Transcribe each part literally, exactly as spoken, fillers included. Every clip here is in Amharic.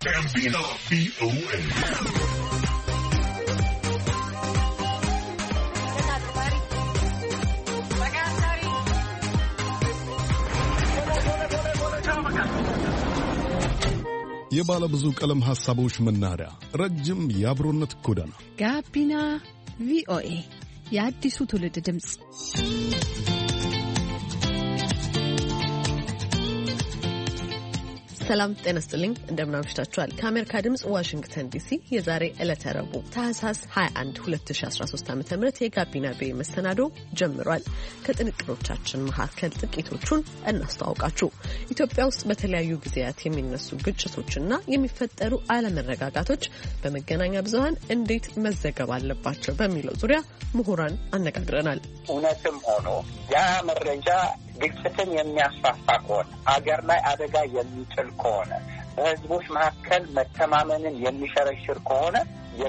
ጋቢና ቪኦኤ የባለ ብዙ ቀለም ሐሳቦች መናኸሪያ፣ ረጅም የአብሮነት ጎዳና ጋቢና ቪኦኤ የአዲሱ ትውልድ ድምጽ። ሰላም ጤና ይስጥልኝ፣ እንደምን አምሽታችኋል? ከአሜሪካ ድምጽ ዋሽንግተን ዲሲ የዛሬ ዕለተ ረቡዕ ታህሳስ ሃያ አንድ ሁለት ሺህ አስራ ሶስት ዓ.ም የጋቢና ቪኦኤ መሰናዶ ጀምሯል። ከጥንቅሮቻችን መካከል ጥቂቶቹን እናስተዋውቃችሁ። ኢትዮጵያ ውስጥ በተለያዩ ጊዜያት የሚነሱ ግጭቶችና የሚፈጠሩ አለመረጋጋቶች በመገናኛ ብዙሃን እንዴት መዘገብ አለባቸው በሚለው ዙሪያ ምሁራን አነጋግረናል። እውነትም ሆኖ ያ መረጃ ግጭትን የሚያስፋፋ ከሆነ፣ አገር ላይ አደጋ የሚጥል ከሆነ፣ በህዝቦች መካከል መተማመንን የሚሸረሽር ከሆነ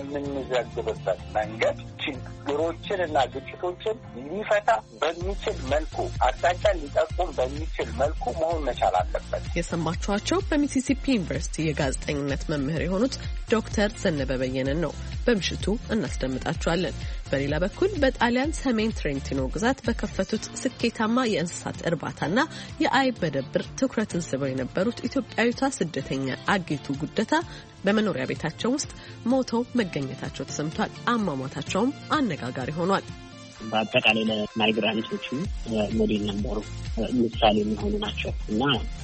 የምንዘግብበት መንገድ ችግሮችን እና ግጭቶችን ሊፈታ በሚችል መልኩ፣ አቅጣጫ ሊጠቁም በሚችል መልኩ መሆን መቻል አለበት። የሰማችኋቸው በሚሲሲፒ ዩኒቨርሲቲ የጋዜጠኝነት መምህር የሆኑት ዶክተር ዘነበ በየነን ነው። በምሽቱ እናስደምጣችኋለን። በሌላ በኩል በጣሊያን ሰሜን ትሬንቲኖ ግዛት በከፈቱት ስኬታማ የእንስሳት እርባታና የአይብ መደብር ትኩረትን ስበው የነበሩት ኢትዮጵያዊቷ ስደተኛ አጌቱ ጉደታ በመኖሪያ ቤታቸው ውስጥ ሞተው መገኘታቸው ተሰምቷል። አሟሟታቸውም አነጋጋሪ ሆኗል። በአጠቃላይ ለማይግራንቶቹ ሞዴል ነበሩ፣ ምሳሌ የሚሆኑ ናቸው እና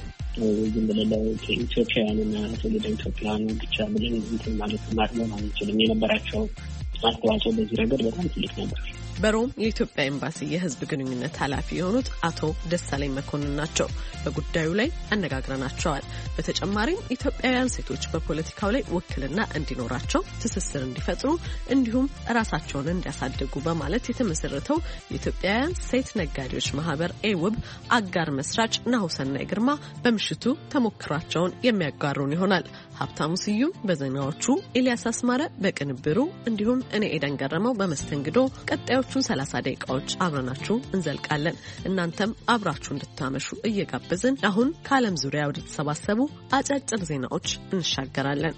ዝም ብለን ለኢትዮጵያውያንና ትውልደ ኢትዮጵያውያን ብቻ ብለን እንትን ማለት ማጥመም አንችልም። የነበራቸው አስተዋጽኦ በዚህ ረገድ በጣም ትልቅ ነበር። በሮም የኢትዮጵያ ኤምባሲ የሕዝብ ግንኙነት ኃላፊ የሆኑት አቶ ደሳለኝ መኮንን ናቸው። በጉዳዩ ላይ አነጋግረናቸዋል። በተጨማሪም ኢትዮጵያውያን ሴቶች በፖለቲካው ላይ ውክልና እንዲኖራቸው፣ ትስስር እንዲፈጥሩ እንዲሁም ራሳቸውን እንዲያሳድጉ በማለት የተመሰረተው የኢትዮጵያውያን ሴት ነጋዴዎች ማህበር ኤውብ አጋር መስራች ናሁሰናይ ግርማ በምሽቱ ተሞክሯቸውን የሚያጋሩን ይሆናል። ሀብታሙ ስዩም በዜናዎቹ፣ ኤልያስ አስማረ በቅንብሩ እንዲሁም እኔ ኤደን ገረመው በመስተንግዶ ቀጣዮቹን ሰላሳ ደቂቃዎች አብረናችሁ እንዘልቃለን። እናንተም አብራችሁ እንድታመሹ እየጋበዝን አሁን ከዓለም ዙሪያ ወደ ተሰባሰቡ አጫጭር ዜናዎች እንሻገራለን።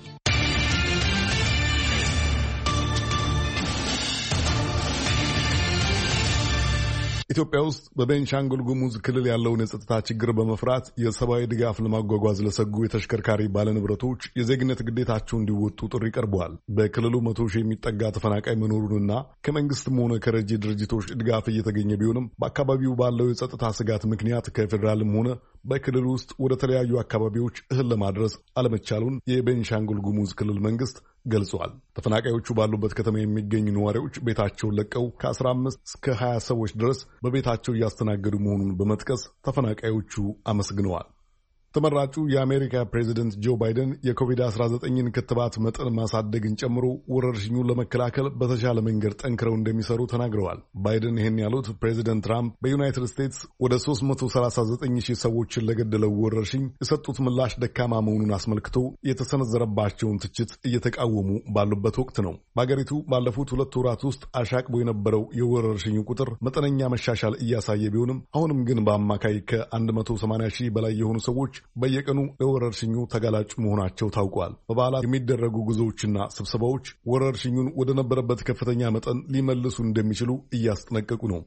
ኢትዮጵያ ውስጥ በቤንሻንጉል ጉሙዝ ክልል ያለውን የጸጥታ ችግር በመፍራት የሰብአዊ ድጋፍ ለማጓጓዝ ለሰጉ የተሽከርካሪ ባለንብረቶች የዜግነት ግዴታቸው እንዲወጡ ጥሪ ቀርበዋል። በክልሉ መቶ ሺህ የሚጠጋ ተፈናቃይ መኖሩንና ከመንግስትም ሆነ ከረጂ ድርጅቶች ድጋፍ እየተገኘ ቢሆንም በአካባቢው ባለው የጸጥታ ስጋት ምክንያት ከፌዴራልም ሆነ በክልል ውስጥ ወደ ተለያዩ አካባቢዎች እህል ለማድረስ አለመቻሉን የቤንሻንጉል ጉሙዝ ክልል መንግስት ገልጿል። ተፈናቃዮቹ ባሉበት ከተማ የሚገኙ ነዋሪዎች ቤታቸውን ለቀው ከአስራ አምስት እስከ ሀያ ሰዎች ድረስ በቤታቸው እያስተናገዱ መሆኑን በመጥቀስ ተፈናቃዮቹ አመስግነዋል። ተመራጩ የአሜሪካ ፕሬዚደንት ጆ ባይደን የኮቪድ አስራ ዘጠኝን ክትባት መጠን ማሳደግን ጨምሮ ወረርሽኙን ለመከላከል በተሻለ መንገድ ጠንክረው እንደሚሰሩ ተናግረዋል። ባይደን ይህን ያሉት ፕሬዚደንት ትራምፕ በዩናይትድ ስቴትስ ወደ ሶስት መቶ ሰላሳ ዘጠኝ ሺህ ሰዎችን ለገደለው ወረርሽኝ የሰጡት ምላሽ ደካማ መሆኑን አስመልክቶ የተሰነዘረባቸውን ትችት እየተቃወሙ ባሉበት ወቅት ነው። በአገሪቱ ባለፉት ሁለት ወራት ውስጥ አሻቅቦ የነበረው የወረርሽኙ ቁጥር መጠነኛ መሻሻል እያሳየ ቢሆንም አሁንም ግን በአማካይ ከአንድ መቶ ሰማንያ ሺህ በላይ የሆኑ ሰዎች በየቀኑ ለወረርሽኙ ተጋላጭ መሆናቸው ታውቋል። በበዓላት የሚደረጉ ጉዞዎችና ስብሰባዎች ወረርሽኙን ወደ ነበረበት ከፍተኛ መጠን ሊመልሱ እንደሚችሉ እያስጠነቀቁ ነው።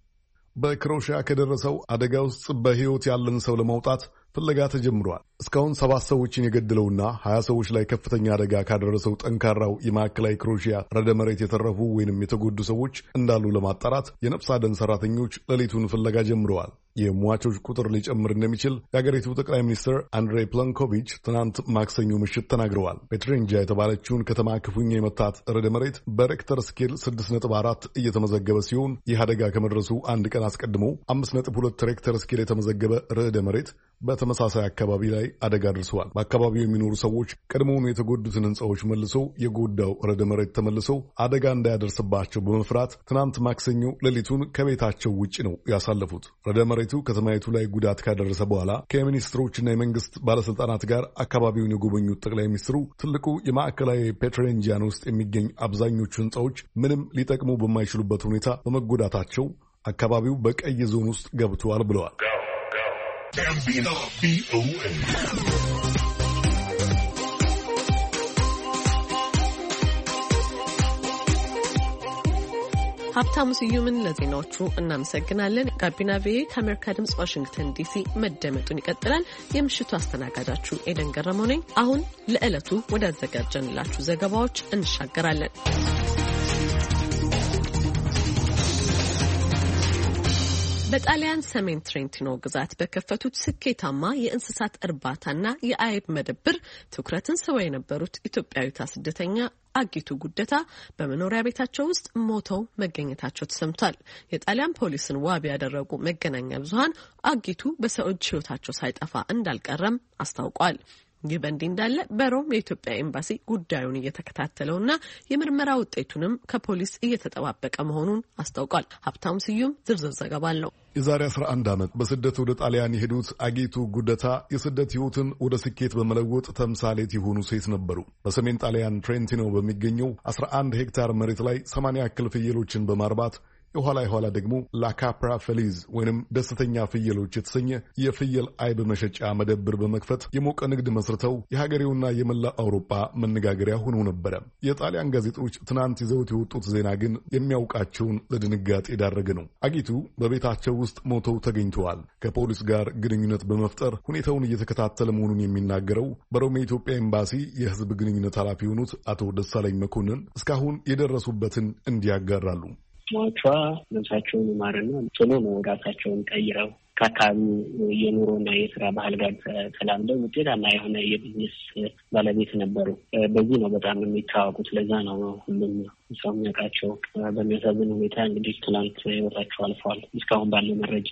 በክሮኤሺያ ከደረሰው አደጋ ውስጥ በሕይወት ያለን ሰው ለማውጣት ፍለጋ ተጀምሯል። እስካሁን ሰባት ሰዎችን የገደለውና ሀያ ሰዎች ላይ ከፍተኛ አደጋ ካደረሰው ጠንካራው የማዕከላዊ ክሮኤሺያ ረደ መሬት የተረፉ ወይንም የተጎዱ ሰዎች እንዳሉ ለማጣራት የነፍስ አድን ሰራተኞች ሌሊቱን ፍለጋ ጀምረዋል። የሟቾች ቁጥር ሊጨምር እንደሚችል የአገሪቱ ጠቅላይ ሚኒስትር አንድሬ ፕለንኮቪች ትናንት ማክሰኞ ምሽት ተናግረዋል። ፔትሬንጃ የተባለችውን ከተማ ክፉኛ የመታት ረደ መሬት በሬክተር ስኬል ስድስት ነጥብ አራት እየተመዘገበ ሲሆን ይህ አደጋ ከመድረሱ አንድ ቀን አስቀድሞ አምስት ነጥብ ሁለት ሬክተር ስኬል የተመዘገበ ርዕደ መሬት በተመሳሳይ አካባቢ ላይ አደጋ ደርሰዋል። በአካባቢው የሚኖሩ ሰዎች ቀድሞውኑ የተጎዱትን ሕንፃዎች መልሶ የጎዳው ረደ መሬት ተመልሰው አደጋ እንዳያደርስባቸው በመፍራት ትናንት ማክሰኞ ሌሊቱን ከቤታቸው ውጭ ነው ያሳለፉት። ረደ መሬቱ ከተማይቱ ላይ ጉዳት ካደረሰ በኋላ ከሚኒስትሮችና የመንግስት ባለስልጣናት ጋር አካባቢውን የጎበኙት ጠቅላይ ሚኒስትሩ ትልቁ የማዕከላዊ ፔትሬንጂያን ውስጥ የሚገኝ አብዛኞቹ ሕንፃዎች ምንም ሊጠቅሙ በማይችሉበት ሁኔታ በመጎዳታቸው አካባቢው በቀይ ዞን ውስጥ ገብቷል ብለዋል። ጋቢና ቪኦኤ ሀብታሙ ስዩምን ለዜናዎቹ እናመሰግናለን። ጋቢና ቪኦኤ ከአሜሪካ ድምጽ ዋሽንግተን ዲሲ መደመጡን ይቀጥላል። የምሽቱ አስተናጋጃችሁ ኤደን ገረመው ነኝ። አሁን ለዕለቱ ወዳዘጋጀንላችሁ ዘገባዎች እንሻገራለን። በጣሊያን ሰሜን ትሬንቲኖ ግዛት በከፈቱት ስኬታማ የእንስሳት እርባታና የአይብ መደብር ትኩረትን ስበው የነበሩት ኢትዮጵያዊቷ ስደተኛ አጊቱ ጉደታ በመኖሪያ ቤታቸው ውስጥ ሞተው መገኘታቸው ተሰምቷል። የጣሊያን ፖሊስን ዋቢ ያደረጉ መገናኛ ብዙሃን አጊቱ በሰው እጅ ሕይወታቸው ሳይጠፋ እንዳልቀረም አስታውቋል። ይህ በእንዲህ እንዳለ በሮም የኢትዮጵያ ኤምባሲ ጉዳዩን እየተከታተለውና የምርመራ ውጤቱንም ከፖሊስ እየተጠባበቀ መሆኑን አስታውቋል። ሀብታሙ ስዩም ዝርዝር ዘገባ አለው። የዛሬ አስራ አንድ ዓመት በስደት ወደ ጣሊያን የሄዱት አጊቱ ጉደታ የስደት ሕይወትን ወደ ስኬት በመለወጥ ተምሳሌት የሆኑ ሴት ነበሩ። በሰሜን ጣሊያን ትሬንቲኖ በሚገኘው አስራ አንድ ሄክታር መሬት ላይ ሰማንያ ያክል ፍየሎችን በማርባት የኋላ የኋላ ደግሞ ላካፕራ ፌሊዝ ወይንም ደስተኛ ፍየሎች የተሰኘ የፍየል አይብ መሸጫ መደብር በመክፈት የሞቀ ንግድ መስርተው የሀገሬውና የመላ አውሮፓ መነጋገሪያ ሆነው ነበረ። የጣሊያን ጋዜጦች ትናንት ይዘውት የወጡት ዜና ግን የሚያውቃቸውን ለድንጋጤ የዳረገ ነው። አጊቱ በቤታቸው ውስጥ ሞተው ተገኝተዋል። ከፖሊስ ጋር ግንኙነት በመፍጠር ሁኔታውን እየተከታተለ መሆኑን የሚናገረው በሮም የኢትዮጵያ ኤምባሲ የሕዝብ ግንኙነት ኃላፊ የሆኑት አቶ ደሳለኝ መኮንን እስካሁን የደረሱበትን እንዲያጋራሉ። ሟቿ ነፍሳቸውን ይማርና ቶሎ ነው ራሳቸውን ቀይረው ከአካባቢው የኑሮና የስራ ባህል ጋር ተላምደው ውጤታማ የሆነ የቢዝነስ ባለቤት ነበሩ። በዚህ ነው በጣም የሚታወቁት። ለዛ ነው ሁሉም ሰው የሚያውቃቸው። በሚያሳዝን ሁኔታ እንግዲህ ትናንት ህይወታቸው አልፈዋል። እስካሁን ባለው መረጃ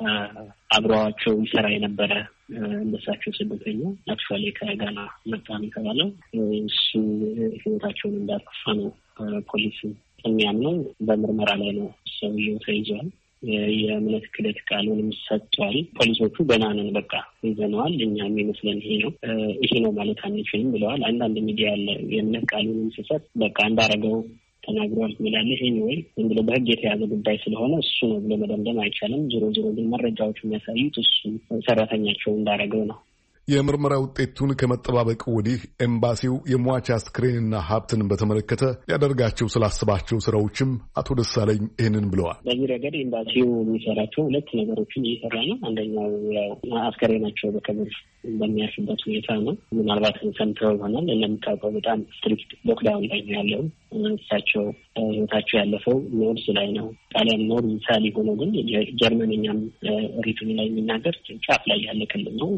አብረዋቸው ይሰራ የነበረ እንደሳቸው ስደተኛ አክቹዋሊ ከጋና መጣ ነው የተባለው እሱ ህይወታቸውን እንዳጠፋ ነው ፖሊስ የሚያምነው። በምርመራ ላይ ነው ሰውየው ተይዟል። የእምነት ክደት ቃሉንም ሰጥቷል። ፖሊሶቹ ገና ነን በቃ ይዘነዋል፣ እኛ የሚመስለን ይሄ ነው ይሄ ነው ማለት አንችልም ብለዋል። አንዳንድ ሚዲያ ያለ የእምነት ቃሉንም ሲሰጥ በቃ እንዳረገው ተናግሯል ይላል። ይሄ ነው ወይ እንግዲህ በህግ የተያዘ ጉዳይ ስለሆነ እሱ ነው ብሎ መደምደም አይቻልም። ዞሮ ዞሮ ግን መረጃዎቹ የሚያሳዩት እሱ ሰራተኛቸው እንዳረገው ነው። የምርመራ ውጤቱን ከመጠባበቅ ወዲህ ኤምባሲው የሟች አስክሬንና ሀብትን በተመለከተ ሊያደርጋቸው ስላስባቸው ስራዎችም አቶ ደሳለኝ ይህንን ብለዋል። በዚህ ረገድ ኤምባሲው የሚሰራቸው ሁለት ነገሮችን እየሰራ ነው። አንደኛው ያው አስክሬናቸው በክብር በሚያርፍበት ሁኔታ ነው። ምናልባት ሰምተው ይሆናል። እንደምታውቀው በጣም ስትሪክት ሎክዳውን ላይ ነው ያለው። እሳቸው ህይወታቸው ያለፈው ኖርዝ ላይ ነው። ጣሊያን ኖርዝ ሳሊ ሆኖ ግን ጀርመንኛም ሪቱን ላይ የሚናገር ጫፍ ላይ ያለ ክልል ነው።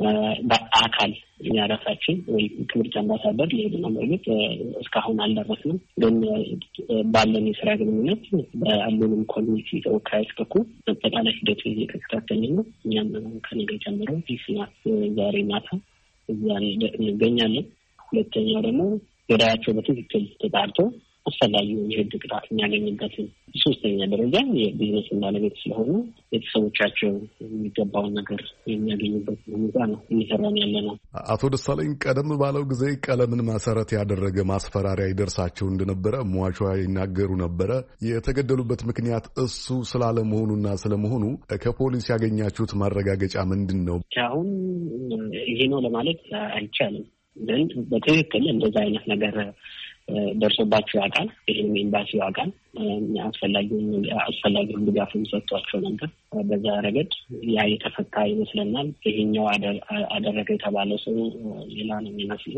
በአካል እኛ ራሳችን ወይ ክብርት አምባሳደር ሊሄዱ ነው። በእርግጥ እስካሁን አልደረስንም፣ ግን ባለን የስራ ግንኙነት በአሉንም ኮሚኒቲ ተወካዮች በኩል አጠቃላይ ሂደቱን እየተከታተልን ነው። እኛም ከነገ ጀምሮ ዲስናት ዛሬ ማታ እዛ እንገኛለን። ሁለተኛው ደግሞ ገዳያቸው በትክክል ተጣርቶ አስፈላጊውን የህግ ቅጣት የሚያገኝበትን። ሶስተኛ ደረጃ የቢዝነስ ባለቤት ስለሆኑ ቤተሰቦቻቸው የሚገባውን ነገር የሚያገኙበት ሁኔታ ነው እየሰራን ያለ ነው። አቶ ደሳለኝ ቀደም ባለው ጊዜ ቀለምን መሰረት ያደረገ ማስፈራሪያ ይደርሳቸው እንደነበረ ሟቿ ይናገሩ ነበረ። የተገደሉበት ምክንያት እሱ ስላለመሆኑና ስለመሆኑ ከፖሊስ ያገኛችሁት ማረጋገጫ ምንድን ነው? አሁን ይሄ ነው ለማለት አይቻልም። ግን በትክክል እንደዛ አይነት ነገር ደርሶባቸው ያውቃል። ይህም ኤምባሲው ያውቃል። አስፈላጊውን አስፈላጊውን ድጋፍ ሰጥቷቸው ነበር። በዛ ረገድ ያ የተፈታ ይመስለናል። ይሄኛው አደረገ የተባለው ሰው ሌላ ነው የሚመስለው።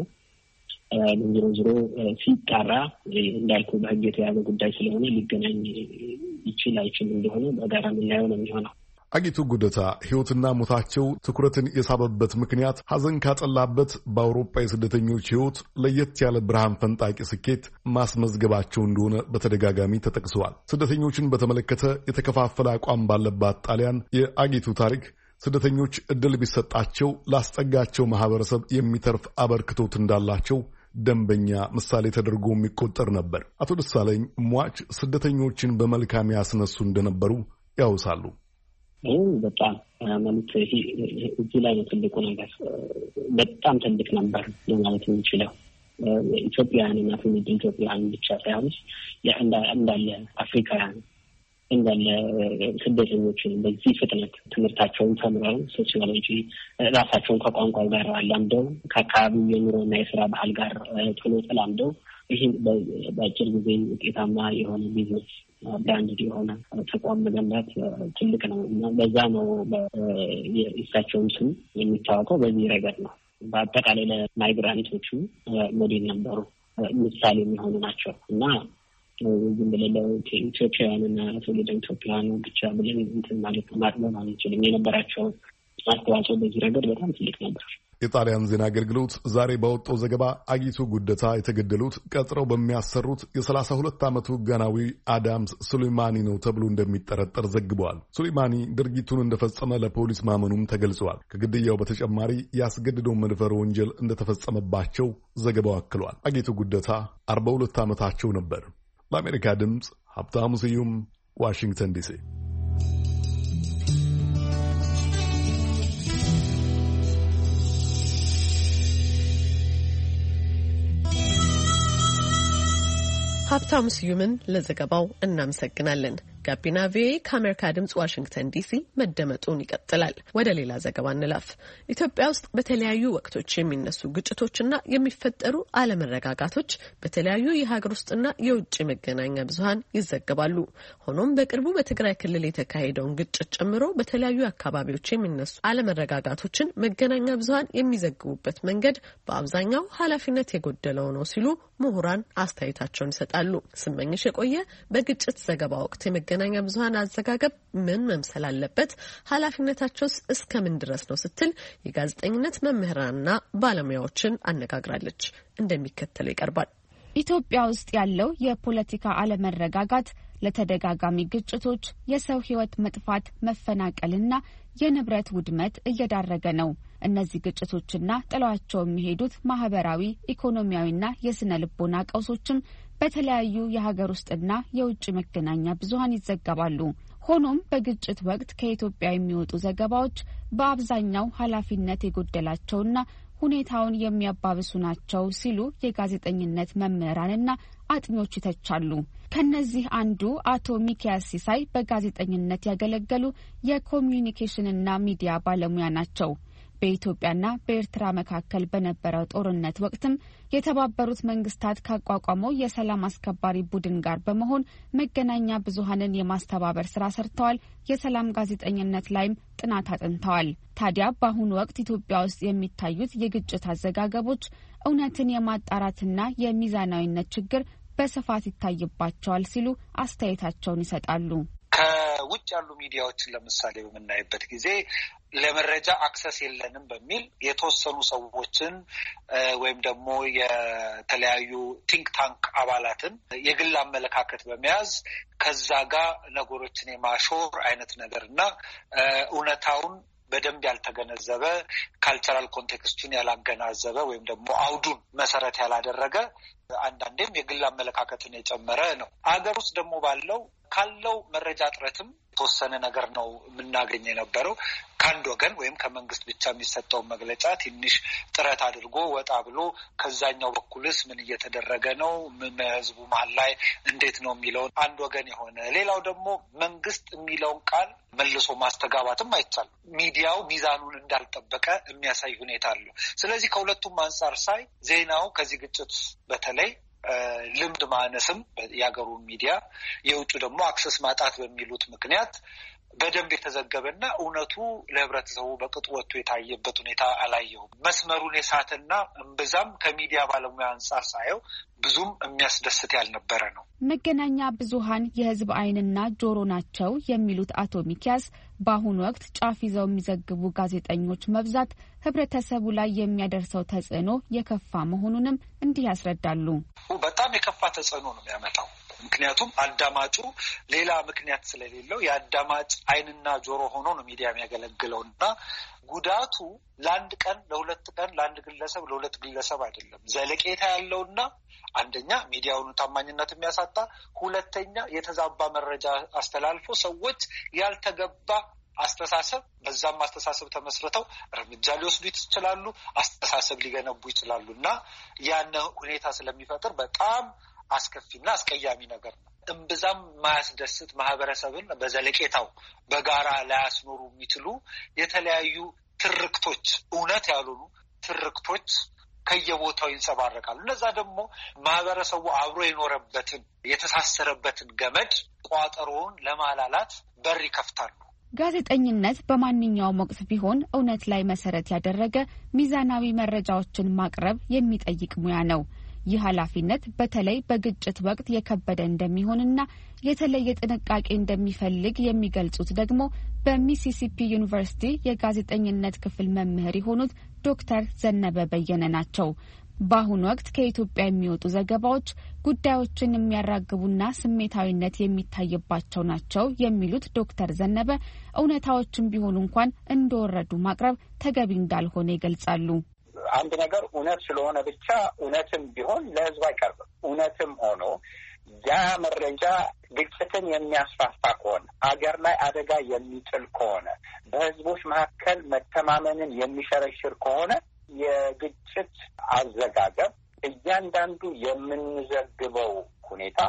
ዞሮ ዞሮ ሲጣራ እንዳልኩ በህግ የተያዘ ጉዳይ ስለሆነ ሊገናኝ ይችል አይችል እንደሆነ በጋራ የምናየው ነው የሚሆነው። አጊቱ ጉደታ ሕይወትና ሞታቸው ትኩረትን የሳበበት ምክንያት ሐዘን ካጠላበት በአውሮፓ የስደተኞች ሕይወት ለየት ያለ ብርሃን ፈንጣቂ ስኬት ማስመዝገባቸው እንደሆነ በተደጋጋሚ ተጠቅሰዋል። ስደተኞችን በተመለከተ የተከፋፈለ አቋም ባለባት ጣሊያን የአጊቱ ታሪክ ስደተኞች ዕድል ቢሰጣቸው ላስጠጋቸው ማህበረሰብ የሚተርፍ አበርክቶት እንዳላቸው ደንበኛ ምሳሌ ተደርጎ የሚቆጠር ነበር። አቶ ደሳለኝ ሟች ስደተኞችን በመልካም ያስነሱ እንደነበሩ ያውሳሉ። በጣም ማለት እዚህ ላይ ነው ትልቁ ነገር። በጣም ትልቅ ነበር ማለት የምንችለው ኢትዮጵያውያን እና ትውልደ ኢትዮጵያውያን ብቻ ሳይሆን እንዳለ አፍሪካውያን እንዳለ ስደተኞችን በዚህ ፍጥነት ትምህርታቸውን ተምረው ሶሲዮሎጂ ራሳቸውን ከቋንቋው ጋር አላምደው ከአካባቢው የኑሮና የስራ ባህል ጋር ቶሎ ተላምደው ይህ በአጭር ጊዜ ውጤታማ የሆነ ቢዝነስ ብራንድ የሆነ ተቋም መገንባት ትልቅ ነው እና በዛ ነው የእሳቸውም ስም የሚታወቀው በዚህ ረገድ ነው። በአጠቃላይ ለማይግራንቶቹ ሞዴል ነበሩ፣ ምሳሌ የሚሆኑ ናቸው እና ዝም ብለን ኢትዮጵያውያንና ትውልደ ኢትዮጵያውያን ብቻ ብለን እንትን ማለት ማጥመም አንችልም። የነበራቸው አስተዋጽኦ በዚህ ረገድ በጣም ትልቅ ነበር። የጣሊያን ዜና አገልግሎት ዛሬ ባወጣው ዘገባ አጊቱ ጉደታ የተገደሉት ቀጥረው በሚያሰሩት የሰላሳ ሁለት ዓመቱ ጋናዊ አዳምስ ሱሌማኒ ነው ተብሎ እንደሚጠረጠር ዘግበዋል። ሱሌማኒ ድርጊቱን እንደፈጸመ ለፖሊስ ማመኑም ተገልጸዋል። ከግድያው በተጨማሪ ያስገድደው መድፈር ወንጀል እንደተፈጸመባቸው ዘገባው አክሏል። አጊቱ ጉደታ አርባ ሁለት ዓመታቸው ነበር። ለአሜሪካ ድምፅ ሀብታሙ ስዩም ዋሽንግተን ዲሲ። ሀብታሙ ስዩምን ለዘገባው እናመሰግናለን። ጋቢና ቪኦኤ ከአሜሪካ ድምጽ ዋሽንግተን ዲሲ መደመጡን ይቀጥላል። ወደ ሌላ ዘገባ እንላፍ። ኢትዮጵያ ውስጥ በተለያዩ ወቅቶች የሚነሱ ግጭቶችና የሚፈጠሩ አለመረጋጋቶች በተለያዩ የሀገር ውስጥና የውጭ መገናኛ ብዙኃን ይዘገባሉ። ሆኖም በቅርቡ በትግራይ ክልል የተካሄደውን ግጭት ጨምሮ በተለያዩ አካባቢዎች የሚነሱ አለመረጋጋቶችን መገናኛ ብዙኃን የሚዘግቡበት መንገድ በአብዛኛው ኃላፊነት የጎደለው ነው ሲሉ ምሁራን አስተያየታቸውን ይሰጣሉ። ስመኝሽ የቆየ በግጭት ዘገባ ወቅት የመገናኛ ብዙኃን አዘጋገብ ምን መምሰል አለበት፣ ኃላፊነታቸውስ እስከምን ድረስ ነው ስትል የጋዜጠኝነት መምህራንና ባለሙያዎችን አነጋግራለች። እንደሚከተለው ይቀርባል። ኢትዮጵያ ውስጥ ያለው የፖለቲካ አለመረጋጋት ለተደጋጋሚ ግጭቶች፣ የሰው ሕይወት መጥፋት፣ መፈናቀልና የንብረት ውድመት እየዳረገ ነው። እነዚህ ግጭቶችና ጥለዋቸው የሚሄዱት ማህበራዊ፣ ኢኮኖሚያዊና የስነ ልቦና ቀውሶችም በተለያዩ የሀገር ውስጥና የውጭ መገናኛ ብዙኃን ይዘገባሉ። ሆኖም በግጭት ወቅት ከኢትዮጵያ የሚወጡ ዘገባዎች በአብዛኛው ኃላፊነት የጎደላቸውና ሁኔታውን የሚያባብሱ ናቸው ሲሉ የጋዜጠኝነት መምህራንና አጥኚዎች ይተቻሉ። ከነዚህ አንዱ አቶ ሚኪያስ ሲሳይ በጋዜጠኝነት ያገለገሉ የኮሚዩኒኬሽንና ሚዲያ ባለሙያ ናቸው። በኢትዮጵያና በኤርትራ መካከል በነበረው ጦርነት ወቅትም የተባበሩት መንግስታት ካቋቋመው የሰላም አስከባሪ ቡድን ጋር በመሆን መገናኛ ብዙኃንን የማስተባበር ስራ ሰርተዋል። የሰላም ጋዜጠኝነት ላይም ጥናት አጥንተዋል። ታዲያ በአሁኑ ወቅት ኢትዮጵያ ውስጥ የሚታዩት የግጭት አዘጋገቦች እውነትን የማጣራትና የሚዛናዊነት ችግር በስፋት ይታይባቸዋል ሲሉ አስተያየታቸውን ይሰጣሉ። ከውጭ ያሉ ሚዲያዎችን ለምሳሌ በምናይበት ጊዜ ለመረጃ አክሰስ የለንም በሚል የተወሰኑ ሰዎችን ወይም ደግሞ የተለያዩ ቲንክ ታንክ አባላትን የግል አመለካከት በመያዝ ከዛ ጋር ነገሮችን የማሾር አይነት ነገር እና እውነታውን በደንብ ያልተገነዘበ ካልቸራል ኮንቴክስቱን ያላገናዘበ ወይም ደግሞ አውዱን መሰረት ያላደረገ አንዳንዴም የግል አመለካከትን የጨመረ ነው። አገር ውስጥ ደግሞ ባለው ካለው መረጃ እጥረትም የተወሰነ ነገር ነው የምናገኝ የነበረው። ከአንድ ወገን ወይም ከመንግስት ብቻ የሚሰጠውን መግለጫ ትንሽ ጥረት አድርጎ ወጣ ብሎ ከዛኛው በኩልስ ምን እየተደረገ ነው፣ ምን ህዝቡ መሀል ላይ እንዴት ነው የሚለውን አንድ ወገን የሆነ ሌላው ደግሞ መንግስት የሚለውን ቃል መልሶ ማስተጋባትም አይቻልም። ሚዲያው ሚዛኑን እንዳልጠበቀ የሚያሳይ ሁኔታ አለው። ስለዚህ ከሁለቱም አንጻር ሳይ ዜናው ከዚህ ግጭት በተለይ ልምድ ማነስም የሀገሩ ሚዲያ የውጭ ደግሞ አክሰስ ማጣት በሚሉት ምክንያት በደንብ የተዘገበና እውነቱ ለህብረተሰቡ በቅጡ ወጥቶ የታየበት ሁኔታ አላየሁም። መስመሩን የሳተና እምብዛም ከሚዲያ ባለሙያ አንጻር ሳየው ብዙም የሚያስደስት ያልነበረ ነው። መገናኛ ብዙኃን የህዝብ ዓይንና ጆሮ ናቸው የሚሉት አቶ ሚኪያስ በአሁኑ ወቅት ጫፍ ይዘው የሚዘግቡ ጋዜጠኞች መብዛት ህብረተሰቡ ላይ የሚያደርሰው ተጽዕኖ የከፋ መሆኑንም እንዲህ ያስረዳሉ። በጣም የከፋ ተጽዕኖ ነው የሚያመጣው። ምክንያቱም አዳማጩ ሌላ ምክንያት ስለሌለው የአዳማጭ ዓይንና ጆሮ ሆኖ ነው ሚዲያ የሚያገለግለው እና ጉዳቱ ለአንድ ቀን፣ ለሁለት ቀን፣ ለአንድ ግለሰብ፣ ለሁለት ግለሰብ አይደለም። ዘለቄታ ያለውና አንደኛ ሚዲያውን ታማኝነት የሚያሳጣ፣ ሁለተኛ የተዛባ መረጃ አስተላልፎ ሰዎች ያልተገባ አስተሳሰብ በዛም አስተሳሰብ ተመስርተው እርምጃ ሊወስዱ ይችላሉ፣ አስተሳሰብ ሊገነቡ ይችላሉ እና ያን ሁኔታ ስለሚፈጥር በጣም አስከፊና አስቀያሚ ነገር ነው። እምብዛም ማያስደስት ማህበረሰብን በዘለቄታው በጋራ ላያስኖሩ የሚችሉ የተለያዩ ትርክቶች፣ እውነት ያልሆኑ ትርክቶች ከየቦታው ይንጸባረቃሉ። ለዛ ደግሞ ማህበረሰቡ አብሮ የኖረበትን የተሳሰረበትን ገመድ ቋጠሮውን ለማላላት በር ይከፍታሉ። ጋዜጠኝነት በማንኛውም ወቅት ቢሆን እውነት ላይ መሰረት ያደረገ ሚዛናዊ መረጃዎችን ማቅረብ የሚጠይቅ ሙያ ነው። ይህ ኃላፊነት በተለይ በግጭት ወቅት የከበደ እንደሚሆንና የተለየ ጥንቃቄ እንደሚፈልግ የሚገልጹት ደግሞ በሚሲሲፒ ዩኒቨርሲቲ የጋዜጠኝነት ክፍል መምህር የሆኑት ዶክተር ዘነበ በየነ ናቸው። በአሁኑ ወቅት ከኢትዮጵያ የሚወጡ ዘገባዎች ጉዳዮችን የሚያራግቡና ስሜታዊነት የሚታይባቸው ናቸው የሚሉት ዶክተር ዘነበ እውነታዎችን ቢሆኑ እንኳን እንደወረዱ ማቅረብ ተገቢ እንዳልሆነ ይገልጻሉ። አንድ ነገር እውነት ስለሆነ ብቻ እውነትም ቢሆን ለሕዝብ አይቀርብም። እውነትም ሆኖ ያ መረጃ ግጭትን የሚያስፋፋ ከሆነ፣ አገር ላይ አደጋ የሚጥል ከሆነ፣ በሕዝቦች መካከል መተማመንን የሚሸረሽር ከሆነ የግጭት አዘጋገብ እያንዳንዱ የምንዘግበው ሁኔታ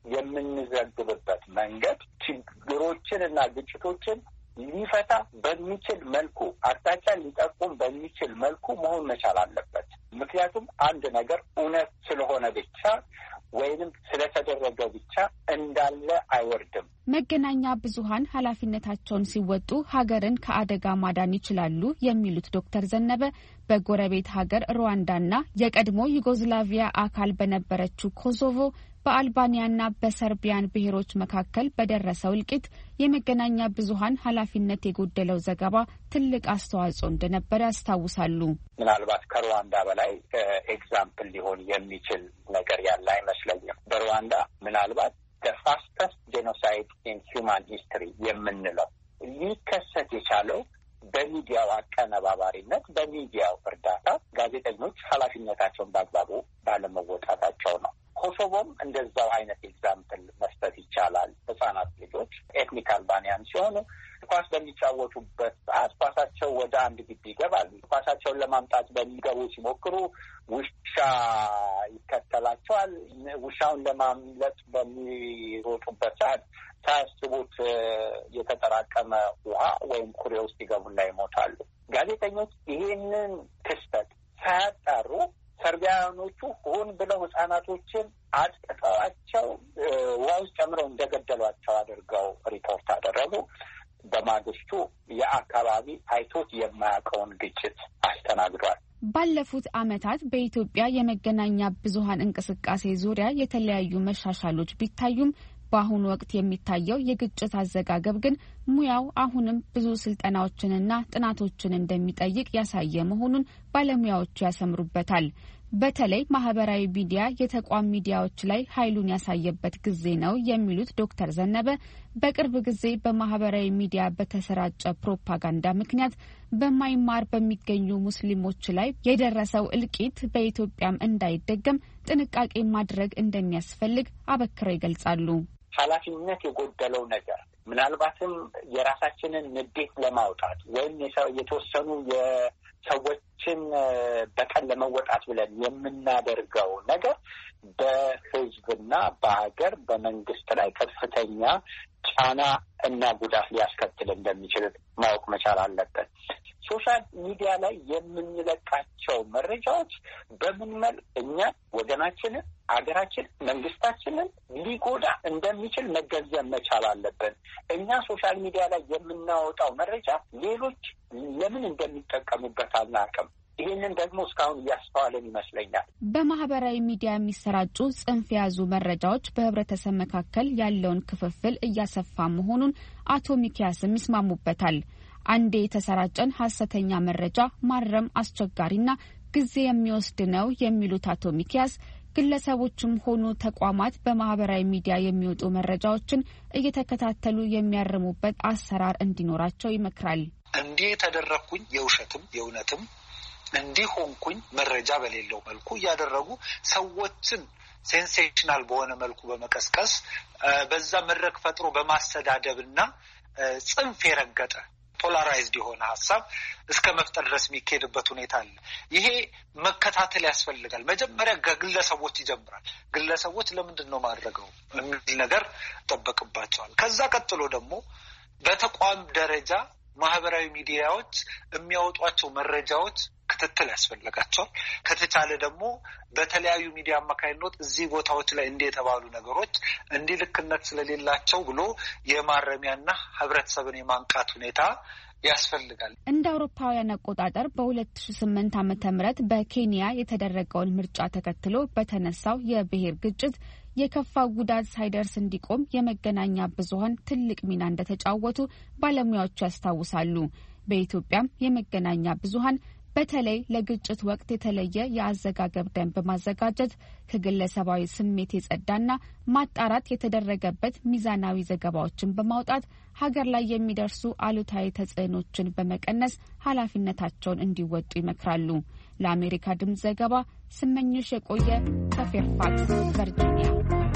የምንዘግብበት መንገድ ችግሮችን እና ግጭቶችን ሊፈታ በሚችል መልኩ አቅጣጫ ሊጠቁም በሚችል መልኩ መሆን መቻል አለበት። ምክንያቱም አንድ ነገር እውነት ስለሆነ ብቻ ወይንም ስለተደረገ ብቻ እንዳለ አይወርድም። መገናኛ ብዙሃን ኃላፊነታቸውን ሲወጡ ሀገርን ከአደጋ ማዳን ይችላሉ የሚሉት ዶክተር ዘነበ በጎረቤት ሀገር ሩዋንዳና የቀድሞ ዩጎዝላቪያ አካል በነበረችው ኮሶቮ በአልባኒያና በሰርቢያን ብሔሮች መካከል በደረሰው እልቂት የመገናኛ ብዙሃን ኃላፊነት የጎደለው ዘገባ ትልቅ አስተዋጽኦ እንደነበረ ያስታውሳሉ። ምናልባት ከሩዋንዳ በላይ ኤግዛምፕል ሊሆን የሚችል ነገር ያለ አይመስለኝም። በሩዋንዳ ምናልባት ፋስተስት ጄኖሳይድ ኢን ሂውማን ሂስትሪ የምንለው ሊከሰት የቻለው በሚዲያው አቀነባባሪነት፣ በሚዲያው እርዳታ ጋዜጠኞች ኃላፊነታቸውን በአግባቡ ባለመወጣታቸው ነው። ኮሶቮም እንደዛው አይነት ኤግዛምፕል መስጠት ይቻላል። ህጻናት ልጆች ኤትኒክ አልባኒያን ሲሆኑ ኳስ በሚጫወቱበት ሰዓት ኳሳቸው ወደ አንድ ግቢ ይገባሉ። ኳሳቸውን ለማምጣት በሚገቡ ሲሞክሩ ውሻ ይከተላቸዋል። ውሻውን ለማምለጥ በሚሮጡበት ሰዓት ሳያስቡት የተጠራቀመ ውሃ ወይም ኩሬ ውስጥ ይገቡና ይሞታሉ። ጋዜጠኞች ይሄንን ክስተት ሳያጣሩ ሰርቢያኖቹ ሆን ብለው ህጻናቶችን አጥቅተዋቸው ውሃ ውስጥ ጨምረው እንደገደሏቸው አድርገው ሪፖርት አደረጉ። በማግስቱ የአካባቢ አይቶት የማያውቀውን ግጭት አስተናግዷል። ባለፉት ዓመታት በኢትዮጵያ የመገናኛ ብዙሃን እንቅስቃሴ ዙሪያ የተለያዩ መሻሻሎች ቢታዩም በአሁኑ ወቅት የሚታየው የግጭት አዘጋገብ ግን ሙያው አሁንም ብዙ ስልጠናዎችንና ጥናቶችን እንደሚጠይቅ ያሳየ መሆኑን ባለሙያዎቹ ያሰምሩበታል። በተለይ ማህበራዊ ሚዲያ የተቋም ሚዲያዎች ላይ ኃይሉን ያሳየበት ጊዜ ነው የሚሉት ዶክተር ዘነበ በቅርብ ጊዜ በማህበራዊ ሚዲያ በተሰራጨ ፕሮፓጋንዳ ምክንያት በማይማር በሚገኙ ሙስሊሞች ላይ የደረሰው እልቂት በኢትዮጵያም እንዳይደገም ጥንቃቄ ማድረግ እንደሚያስፈልግ አበክረው ይገልጻሉ። ኃላፊነት የጎደለው ነገር ምናልባትም የራሳችንን ንዴት ለማውጣት ወይም የተወሰኑ የሰዎችን በቀል ለመወጣት ብለን የምናደርገው ነገር በሕዝብና በሀገር በመንግስት ላይ ከፍተኛ ጫና እና ጉዳት ሊያስከትል እንደሚችል ማወቅ መቻል አለበት። ሶሻል ሚዲያ ላይ የምንለቃቸው መረጃዎች በምን መልክ እኛ ወገናችንን፣ አገራችን፣ መንግስታችንን ሊጎዳ እንደሚችል መገንዘብ መቻል አለብን። እኛ ሶሻል ሚዲያ ላይ የምናወጣው መረጃ ሌሎች ለምን እንደሚጠቀሙበት አናውቅም። ይህንን ደግሞ እስካሁን እያስተዋልን ይመስለኛል። በማህበራዊ ሚዲያ የሚሰራጩ ጽንፍ የያዙ መረጃዎች በህብረተሰብ መካከል ያለውን ክፍፍል እያሰፋ መሆኑን አቶ ሚኪያስም ይስማሙበታል። አንዴ የተሰራጨን ሀሰተኛ መረጃ ማረም አስቸጋሪና ጊዜ የሚወስድ ነው የሚሉት አቶ ሚኪያስ ግለሰቦችም ሆኑ ተቋማት በማህበራዊ ሚዲያ የሚወጡ መረጃዎችን እየተከታተሉ የሚያርሙበት አሰራር እንዲኖራቸው ይመክራል። እንዲህ የተደረግኩኝ የውሸትም የእውነትም እንዲህ ሆንኩኝ መረጃ በሌለው መልኩ እያደረጉ ሰዎችን ሴንሴሽናል በሆነ መልኩ በመቀስቀስ በዛ መድረክ ፈጥሮ በማሰዳደብና ጽንፍ የረገጠ ፖላራይዝድ የሆነ ሀሳብ እስከ መፍጠር ድረስ የሚካሄድበት ሁኔታ አለ። ይሄ መከታተል ያስፈልጋል። መጀመሪያ ከግለሰቦች ይጀምራል። ግለሰቦች ለምንድን ነው ማድረገው የሚል ነገር ይጠበቅባቸዋል። ከዛ ቀጥሎ ደግሞ በተቋም ደረጃ ማህበራዊ ሚዲያዎች የሚያወጧቸው መረጃዎች ክትትል ያስፈልጋቸዋል። ከተቻለ ደግሞ በተለያዩ ሚዲያ አማካኝነት እዚህ ቦታዎች ላይ እንደ የተባሉ ነገሮች እንዲህ ልክነት ስለሌላቸው ብሎ የማረሚያና ህብረተሰብን የማንቃት ሁኔታ ያስፈልጋል። እንደ አውሮፓውያን አቆጣጠር በሁለት ሺህ ስምንት ዓመተ ምህረት በኬንያ የተደረገውን ምርጫ ተከትሎ በተነሳው የብሔር ግጭት የከፋ ጉዳት ሳይደርስ እንዲቆም የመገናኛ ብዙሃን ትልቅ ሚና እንደተጫወቱ ባለሙያዎቹ ያስታውሳሉ። በኢትዮጵያም የመገናኛ ብዙሃን በተለይ ለግጭት ወቅት የተለየ የአዘጋገብ ደንብ ማዘጋጀት፣ ከግለሰባዊ ስሜት የጸዳና ማጣራት የተደረገበት ሚዛናዊ ዘገባዎችን በማውጣት ሀገር ላይ የሚደርሱ አሉታዊ ተጽዕኖችን በመቀነስ ኃላፊነታቸውን እንዲወጡ ይመክራሉ። ለአሜሪካ ድምፅ ዘገባ ስመኝሽ የቆየ ከፌርፋክስ ቨርጂኒያ።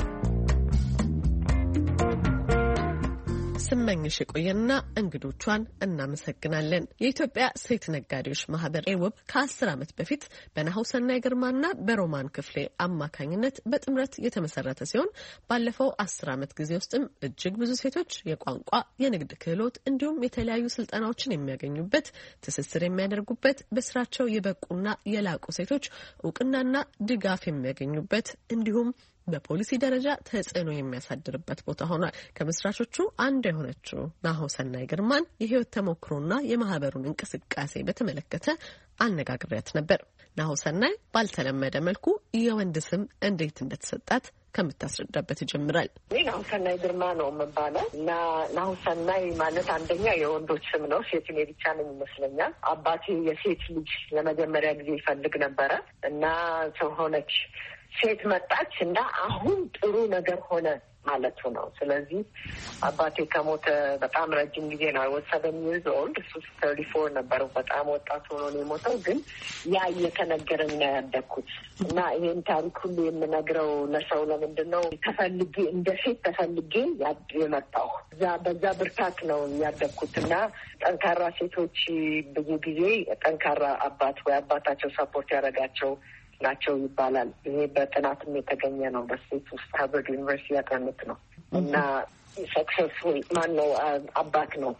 ስመኝሽ የቆየና እንግዶቿን እናመሰግናለን። የኢትዮጵያ ሴት ነጋዴዎች ማህበር ኤውብ ከአስር ዓመት በፊት በናሁሰናይ ግርማና በሮማን ክፍሌ አማካኝነት በጥምረት የተመሰረተ ሲሆን ባለፈው አስር ዓመት ጊዜ ውስጥም እጅግ ብዙ ሴቶች የቋንቋ፣ የንግድ ክህሎት እንዲሁም የተለያዩ ስልጠናዎችን የሚያገኙበት፣ ትስስር የሚያደርጉበት፣ በስራቸው የበቁና የላቁ ሴቶች እውቅናና ድጋፍ የሚያገኙበት እንዲሁም በፖሊሲ ደረጃ ተጽዕኖ የሚያሳድርበት ቦታ ሆኗል። ከመስራቾቹ አንዱ የሆነችው ናሁሰናይ ግርማን የህይወት ተሞክሮና የማህበሩን እንቅስቃሴ በተመለከተ አነጋግሬያት ነበር። ናሁሰናይ ባልተለመደ መልኩ የወንድ ስም እንዴት እንደተሰጣት ከምታስረዳበት ይጀምራል። እኔ ናሁሰናይ ግርማ ነው የምባለው እና ናሁሰናይ ማለት አንደኛ የወንዶች ስም ነው። ሴት እኔ ብቻ ነኝ ይመስለኛል። አባቴ የሴት ልጅ ለመጀመሪያ ጊዜ ይፈልግ ነበረ እና ሰው ሆነች ሴት መጣች እና አሁን ጥሩ ነገር ሆነ ማለቱ ነው። ስለዚህ አባቴ ከሞተ በጣም ረጅም ጊዜ ነው። አይ ዋዝ ሰቨን ይርስ ኦልድ እሱ ሰርቲ ፎር ነበር። በጣም ወጣት ሆኖ ነው የሞተው። ግን ያ እየተነገረኝ ነው ያደግኩት እና ይሄን ታሪክ ሁሉ የምነግረው ለሰው ለምንድን ነው ተፈልጌ እንደ ሴት ተፈልጌ የመጣሁ እዛ በዛ ብርታት ነው ያደግኩት እና ጠንካራ ሴቶች ብዙ ጊዜ ጠንካራ አባት ወይ አባታቸው ሰፖርት ያደረጋቸው ናቸው ይባላል። ይሄ በጥናትም የተገኘ ነው። በስቴት ውስጥ ሃርቨርድ ዩኒቨርሲቲ ያጠኑት ነው እና ሰክሰስፉል ማን ነው አባት ነው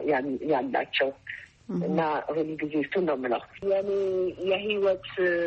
ያላቸው እና ሁሉ ጊዜ እሱን ነው የምለው። የኔ የህይወት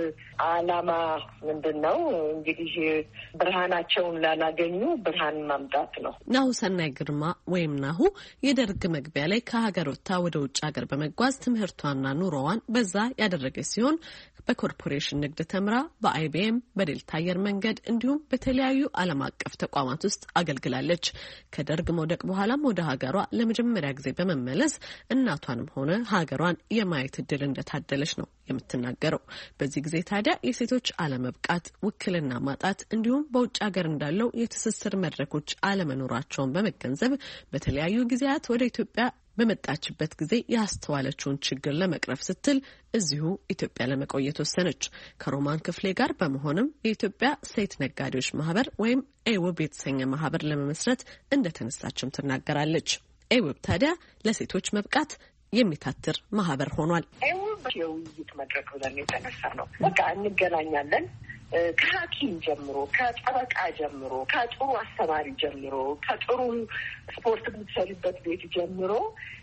አላማ ምንድን ነው እንግዲህ ብርሃናቸውን ላላገኙ ብርሃን ማምጣት ነው። ናሁሰናይ ግርማ ወይም ናሁ የደርግ መግቢያ ላይ ከሀገር ወጥታ ወደ ውጭ ሀገር በመጓዝ ትምህርቷና ኑሮዋን በዛ ያደረገች ሲሆን በኮርፖሬሽን ንግድ ተምራ በአይቢኤም በዴልታ አየር መንገድ እንዲሁም በተለያዩ ዓለም አቀፍ ተቋማት ውስጥ አገልግላለች። ከደርግ መውደቅ በኋላም ወደ ሀገሯ ለመጀመሪያ ጊዜ በመመለስ እናቷንም ሆነ ሀገሯን የማየት እድል እንደታደለች ነው የምትናገረው። በዚህ ጊዜ ታዲያ የሴቶች አለመብቃት፣ ውክልና ማጣት እንዲሁም በውጭ ሀገር እንዳለው የትስስር መድረኮች አለመኖራቸውን በመገንዘብ በተለያዩ ጊዜያት ወደ ኢትዮጵያ በመጣችበት ጊዜ ያስተዋለችውን ችግር ለመቅረፍ ስትል እዚሁ ኢትዮጵያ ለመቆየት ወሰነች። ከሮማን ክፍሌ ጋር በመሆንም የኢትዮጵያ ሴት ነጋዴዎች ማህበር ወይም ኤውብ የተሰኘ ማህበር ለመመስረት እንደተነሳችም ትናገራለች። ኤውብ ታዲያ ለሴቶች መብቃት የሚታትር ማህበር ሆኗል። ኤውብ የውይይት መድረክ ብለን የተነሳ ነው። በቃ እንገናኛለን ከሐኪም ጀምሮ ከጠበቃ ጀምሮ ከጥሩ አስተማሪ ጀምሮ ከጥሩ ስፖርት የምትሰሪበት ቤት ጀምሮ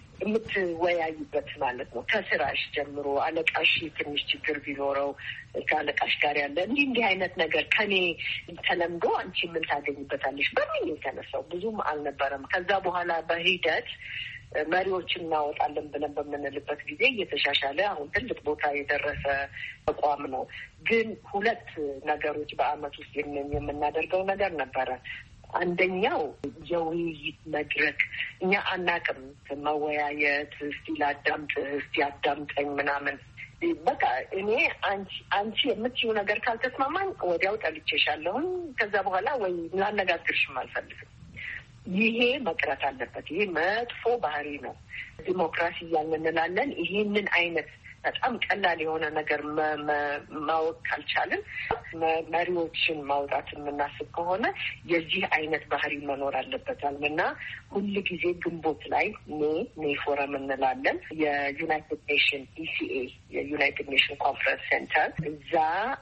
የምትወያይበት ማለት ነው። ከስራሽ ጀምሮ አለቃሽ ትንሽ ችግር ቢኖረው ከአለቃሽ ጋር ያለ እንዲህ እንዲህ አይነት ነገር ከኔ ተለምዶ አንቺ ምን ታገኝበታለሽ በሚል የተነሳው ብዙም አልነበረም። ከዛ በኋላ በሂደት መሪዎችን እናወጣለን ብለን በምንልበት ጊዜ እየተሻሻለ አሁን ትልቅ ቦታ የደረሰ ተቋም ነው። ግን ሁለት ነገሮች በአመት ውስጥ የምናደርገው ነገር ነበረ። አንደኛው የውይይት መድረክ እኛ አናቅም መወያየት፣ እስቲ ላዳምጥ፣ እስቲ አዳምጠኝ ምናምን በቃ እኔ አንቺ አንቺ የምትይው ነገር ካልተስማማኝ ወዲያው ጠልቼሻለሁኝ። ከዛ በኋላ ወይ ላነጋግርሽም አልፈልግም። ይሄ መቅረት አለበት። ይሄ መጥፎ ባህሪ ነው። ዲሞክራሲ እያልን እንላለን። ይሄንን አይነት በጣም ቀላል የሆነ ነገር ማወቅ ካልቻልን መሪዎችን ማውጣት የምናስብ ከሆነ የዚህ አይነት ባህሪ መኖር አለበታል እና ሁል ጊዜ ግንቦት ላይ ሜ ሜ ፎረም እንላለን። የዩናይትድ ኔሽን ኢሲኤ የዩናይትድ ኔሽን ኮንፈረንስ ሴንተር እዛ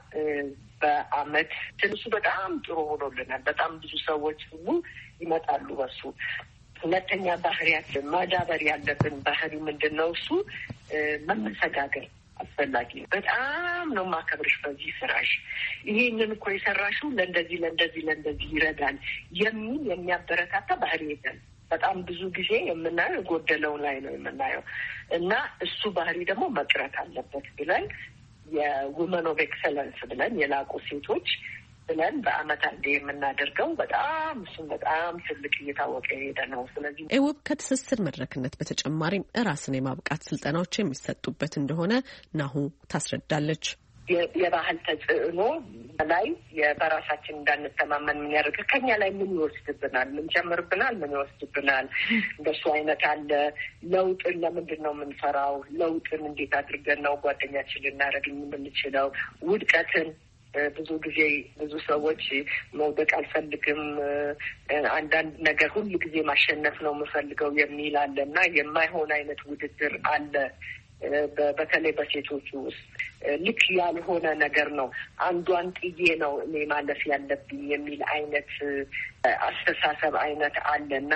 በአመት ትንሱ በጣም ጥሩ ሆኖልናል። በጣም ብዙ ሰዎች ሁሉ ይመጣሉ በሱ። ሁለተኛ ባህሪያችን ማዳበር ያለብን ባህሪ ምንድን ነው? እሱ መመሰጋገር። አስፈላጊ ነው። በጣም ነው ማከብርሽ በዚህ ስራሽ፣ ይሄንን እኮ የሰራሽው ለእንደዚህ ለእንደዚህ ለእንደዚህ ይረዳል የሚል የሚያበረታታ ባህሪ የለም። በጣም ብዙ ጊዜ የምናየው የጎደለው ላይ ነው የምናየው እና እሱ ባህሪ ደግሞ መቅረት አለበት ብለን የውመን ኦፍ ኤክሰለንስ ብለን የላቁ ሴቶች ብለን በአመት አንዴ የምናደርገው በጣም እሱም በጣም ትልቅ እየታወቀ የሄደ ነው። ስለዚህ ኤውብ ከትስስር መድረክነት በተጨማሪም ራስን የማብቃት ስልጠናዎች የሚሰጡበት እንደሆነ ናሁ ታስረዳለች። የባህል ተጽዕኖ ላይ በራሳችን እንዳንተማመን ምን ያደርግ ከኛ ላይ ምን ይወስድብናል፣ ምን ጨምርብናል፣ ምን ይወስድብናል። እንደሱ አይነት አለ። ለውጥን ለምንድን ነው የምንፈራው? ለውጥን እንዴት አድርገን ነው ጓደኛችን ልናደርግ የምንችለው? ውድቀትን ብዙ ጊዜ ብዙ ሰዎች መውደቅ አልፈልግም፣ አንዳንድ ነገር ሁሉ ጊዜ ማሸነፍ ነው የምፈልገው የሚል አለ እና የማይሆን አይነት ውድድር አለ። በተለይ በሴቶቹ ውስጥ ልክ ያልሆነ ነገር ነው። አንዷን ጥዬ ነው እኔ ማለፍ ያለብኝ የሚል አይነት አስተሳሰብ አይነት አለና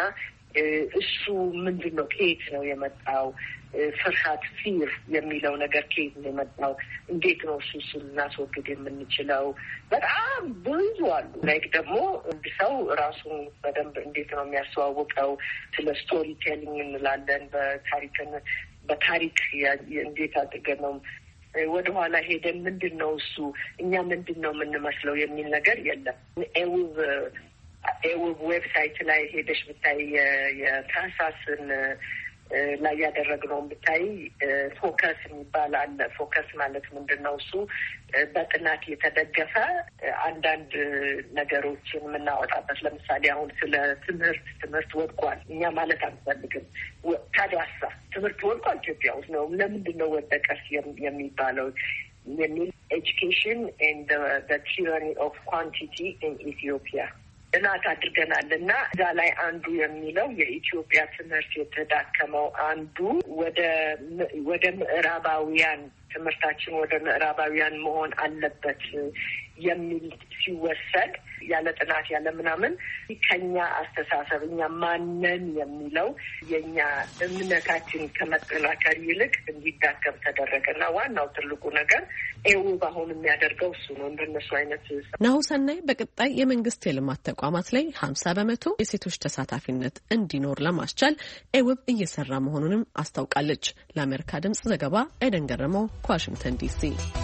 እሱ ምንድን ነው? ከየት ነው የመጣው? ፍርሃት ፊር የሚለው ነገር ከየት ነው የመጣው? እንዴት ነው እሱ እሱ ልናስወግድ የምንችለው? በጣም ብዙ አሉ። ላይክ ደግሞ አንድ ሰው ራሱን በደንብ እንዴት ነው የሚያስተዋውቀው? ስለ ስቶሪ ቴሊንግ እንላለን። በታሪክን በታሪክ እንዴት አድርገን ነው ወደኋላ ሄደን ምንድን ነው እሱ እኛ ምንድን ነው የምንመስለው የሚል ነገር የለም። ኤውብ ኤውብ ዌብሳይት ላይ ሄደሽ ብታይ የታህሳስን ላይ ያደረግነውን ብታይ ፎከስ የሚባል አለ። ፎከስ ማለት ምንድን ነው? እሱ በጥናት የተደገፈ አንዳንድ ነገሮችን የምናወጣበት። ለምሳሌ አሁን ስለ ትምህርት ትምህርት ወድቋል እኛ ማለት አንፈልግም። ታዲያሳ ትምህርት ወድቋል ኢትዮጵያ ውስጥ ነው፣ ለምንድን ነው ወደቀስ የሚባለው የሚል ኤጁኬሽን ኤንድ ዘ ቲራኒ ኦፍ ኳንቲቲ ኢን ኢትዮጵያ ጥናት አድርገናል እና እዛ ላይ አንዱ የሚለው የኢትዮጵያ ትምህርት የተዳከመው አንዱ ወደ ወደ ምዕራባውያን ትምህርታችን ወደ ምዕራባውያን መሆን አለበት የሚል ሲወሰድ ያለ ጥናት ያለ ምናምን ከኛ አስተሳሰብ እኛ ማነን የሚለው የኛ እምነታችን ከመጠናከር ይልቅ እንዲዳከም ተደረገና ዋናው ትልቁ ነገር ኤውብ አሁን የሚያደርገው እሱ ነው። እንደነሱ አይነት ናሁ ሰናይ በቀጣይ የመንግስት የልማት ተቋማት ላይ ሀምሳ በመቶ የሴቶች ተሳታፊነት እንዲኖር ለማስቻል ኤውብ እየሰራ መሆኑንም አስታውቃለች። ለአሜሪካ ድምጽ ዘገባ ኤደን ገረመው ከዋሽንግተን ዲሲ።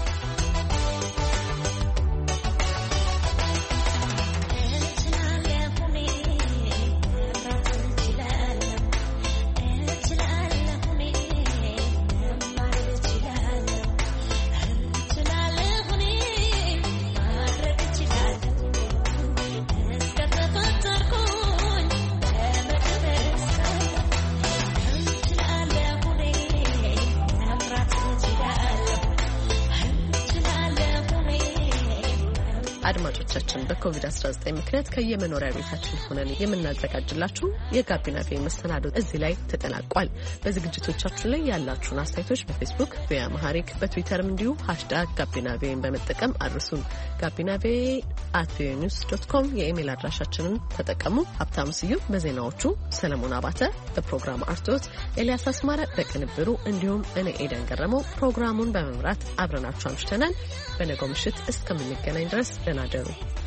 አድማጮቻችን በኮቪድ አስራ ዘጠኝ ምክንያት ከየመኖሪያ ቤታችን ሆነን የምናዘጋጅላችሁ የጋቢና ቪኦኤ መሰናዶ እዚህ ላይ ተጠናቋል። በዝግጅቶቻችን ላይ ያላችሁን አስተያየቶች በፌስቡክ ቪኦኤ አማሃሪክ፣ በትዊተርም እንዲሁ ሃሽታግ ጋቢና ቪኦኤን በመጠቀም አድርሱን። ጋቢና ቪኦኤ አት ቪኦኤ ኒውስ ዶት ኮም የኢሜል አድራሻችንን ተጠቀሙ። ሀብታሙ ስዩም በዜናዎቹ፣ ሰለሞን አባተ በፕሮግራም አርቶት፣ ኤልያስ አስማረ በቅንብሩ እንዲሁም እኔ ኤደን ገረመው ፕሮግራሙን በመምራት አብረናችሁ አምሽተናል። በነገው ምሽት እስከምንገናኝ ድረስ ደህና ደሩ።